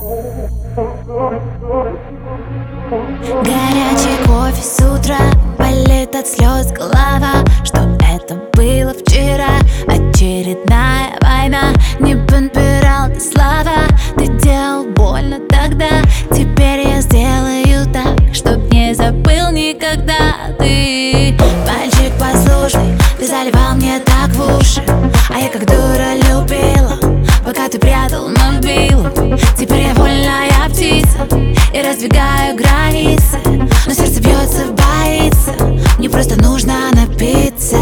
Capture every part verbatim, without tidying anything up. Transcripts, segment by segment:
Горячий кофе с утра, болит от слез голова. Что это было вчера? Очередная война. Не подбирал ты слова, ты делал больно тогда. Теперь я сделаю так, чтоб не забыл никогда ты. Мальчик послушный, ты заливал мне так в уши, а я как дура любила, пока ты прятал мобилу. Теперь я вольная птица и раздвигаю границы, но сердце бьется, боится, мне просто нужно напиться.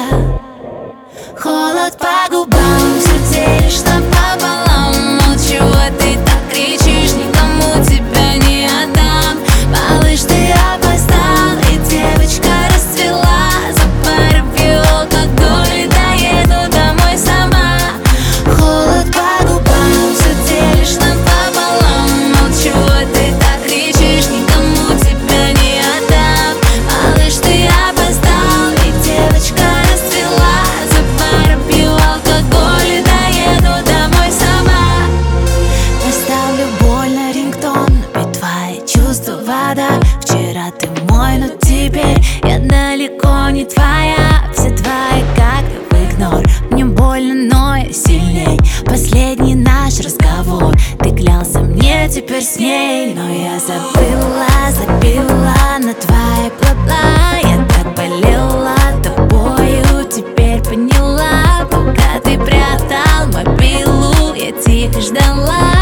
Холод по губам, все делишь напополам. Ну чего ты так кричишь, никому тебя не отдам. Малыш, ты опоздал, и девочка расцвела. За пару пью алкоголь и доеду домой сама. Холод по губам, все делишь напополам. Ну чего ты так кричишь, никому тебя не отдам. Малыш, ты опоздал, и девочка расцвела. За пару пью алкоголь и доеду домой сама. Поставлю боль на рингтон, ведь твои чувства вода. Вчера ты мой, но теперь я далеко не твоя. Все твои как в игнор. Мне больно, но я сильней. Последний наш разговор, ты клялся мне теперь с ней, но я забыла, забила на твои бла-бла. Я так болела тобою, теперь поняла. Пока ты прятал мобилу, я тихо ждала.